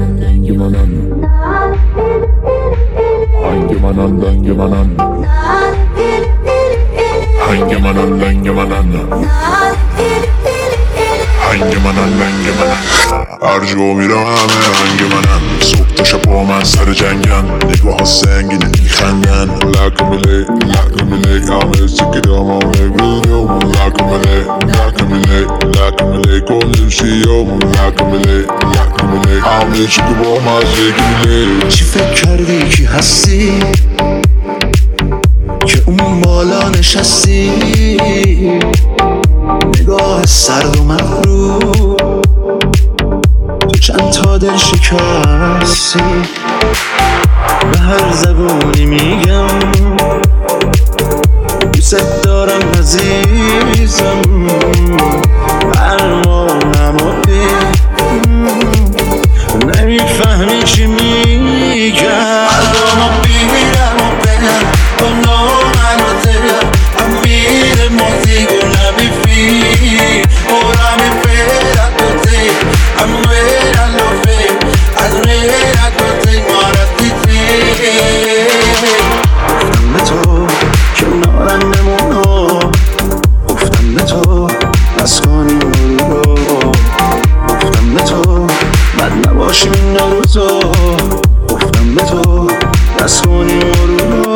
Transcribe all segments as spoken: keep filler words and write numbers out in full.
dangimanan Hangimanan dangimanan Hangimanan dangimanan Hangimanan dangimanan هر جا میرم همه هنگ منن صبح تا شب با من سر جنگن نگاه ها سنگینه میخندن لکمله لکمله همه سکرام همه بیدیوم لکمله لکمله لکمله کنیم شیوم لکمله لکمله همه چی که با مزه گیله چی فکر کردی کی هستی که اون بالا نشستی نگاه سرد و مغرور تو چند تا دل شکستی به هر زبونی میگم دوست دارم عزیزم برمانم و نمیفهمی چی میگم قلبمو بیرم و برم با نامن و دلم امیر موزیگو نمیفی برم فرد و تی امیر الوفی از میرد و تی مارتی تی گفتم به تو کنارم بمونو گفتم به تو بس کنیم برو گفتم به تو بد نباشیم این روزا گفتم به تو بس کنیم برو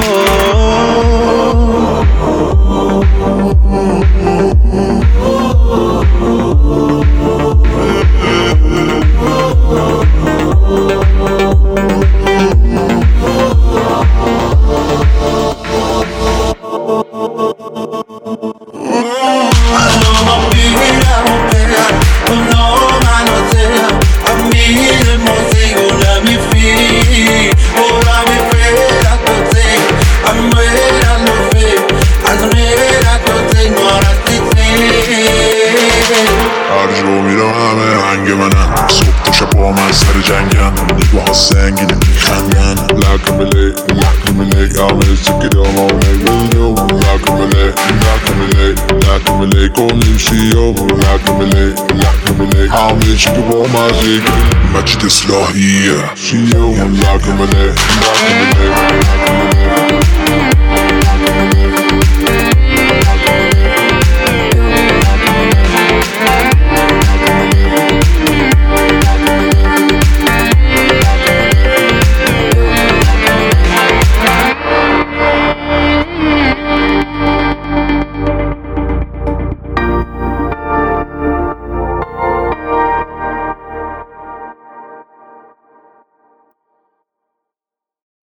نگاه ها سنگینه میخندن لکمله لکمله همه سکرام همه بیدیوم لکمله لکمله لکمله کنیم شیوم لکمله لکمله همه چی که با مزه مجید اصلاحیه شیوم لکمله لکمله